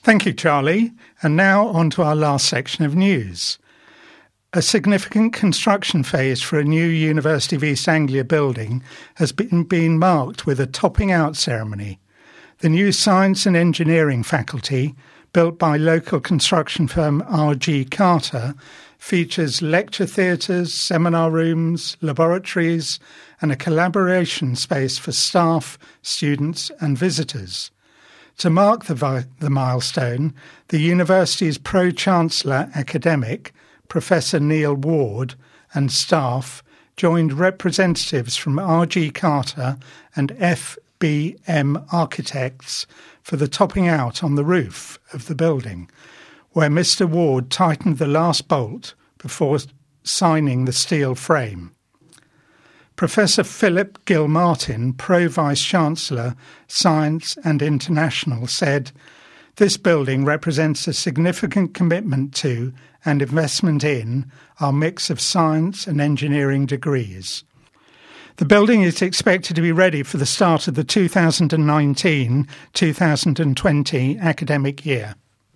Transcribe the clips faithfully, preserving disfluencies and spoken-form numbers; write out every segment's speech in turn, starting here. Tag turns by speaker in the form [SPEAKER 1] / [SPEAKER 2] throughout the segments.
[SPEAKER 1] Thank you, Charlie. And now on to our last section of news. A significant construction phase for a new University of East Anglia building has been, been marked with a topping out ceremony. The new Science and Engineering faculty, built by local construction firm R G Carter, features lecture theatres, seminar rooms, laboratories, and a collaboration space for staff, students and visitors. To mark the, vi- the milestone, the university's Pro-Chancellor academic, Professor Neil Ward, and staff joined representatives from R G Carter and F B M Architects for the topping out on the roof of the building, where Mister Ward tightened the last bolt before signing the steel frame. Professor Philip Gill-Martin, Pro-Vice-Chancellor, Science and International, said, "This building represents a significant commitment to and investment in our mix of science and engineering degrees." The building is expected to be ready for the start of the two thousand nineteen two thousand twenty academic year.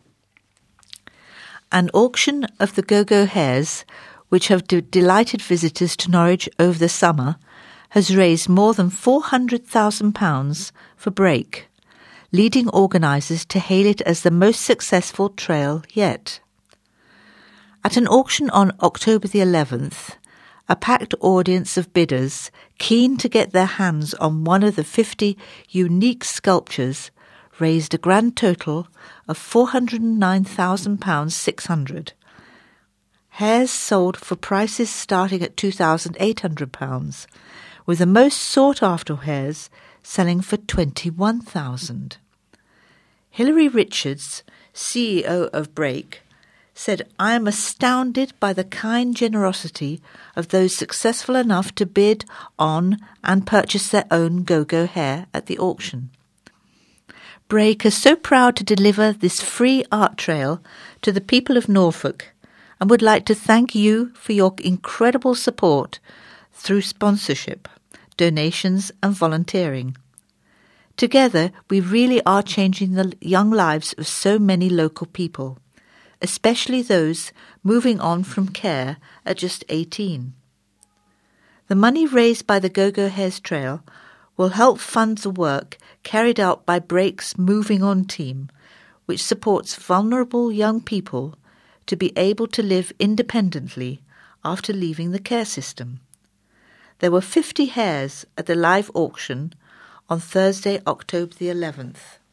[SPEAKER 2] An auction of the Go-Go Hares, which have de- delighted visitors to Norwich over the summer, has raised more than four hundred thousand pounds for Brake, leading organisers to hail it as the most successful trail yet. At an auction on October the eleventh, a packed audience of bidders keen to get their hands on one of the fifty unique sculptures raised a grand total of four hundred nine thousand pounds six hundred. Hares sold for prices starting at two thousand eight hundred pounds, with the most sought-after hares selling for twenty-one thousand pounds. Hilary Richards, C E O of Brake, said, "I am astounded by the kind generosity of those successful enough to bid on and purchase their own Go-Go hare at the auction. Brake is so proud to deliver this free art trail to the people of Norfolk and would like to thank you for your incredible support through sponsorship, donations and volunteering. Together, we really are changing the young lives of so many local people, especially those moving on from care at just eighteen. The money raised by the Go-Go Hares Trail will help fund the work carried out by Brake's Moving On team, which supports vulnerable young people to be able to live independently after leaving the care system." There were fifty hares at the live auction on Thursday, October the eleventh.